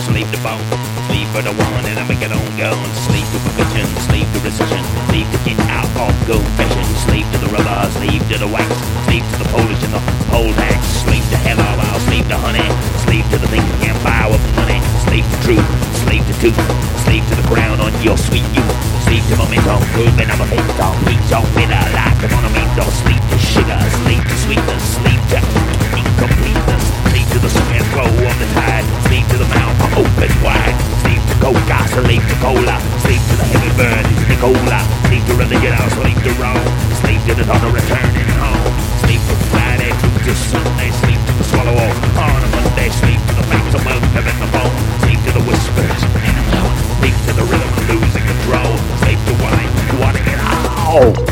sleep to both. Sleep for the one and I make it on go. Sleep to perfection, sleep to precision. Sleep to get out of go fashion. Sleep to the rubber, sleep to the wax. Sleep to the polish and the pole tax. Sleep to hell I'll sleep to honey. Sleep to the thing you can't buy with money. Sleep to truth, sleep to tooth. Sleep to the crown on your sweet youth. Sleep to momentum, moving I'm a bit on peach on bitter like the monomito. Sleep to sugar, sleep to sweetness. Sleep to incompleteness. Sleep to the swing and flow of the tide. Sleep to the mouth open wide. Sleep to coca, sleep to cola. Sleep to the heavy bird, Nicola. Sleep to religion, I'll sleep to Rome. Sleep to the daughter returning home. Sleep to Friday through to Sunday. Sleep to the swallow on a Monday. Sleep to the facts of wealth having the phone. Sleep to the whispers and the sleep to the rhythm of losing control. Sleep to wine, wanting it all.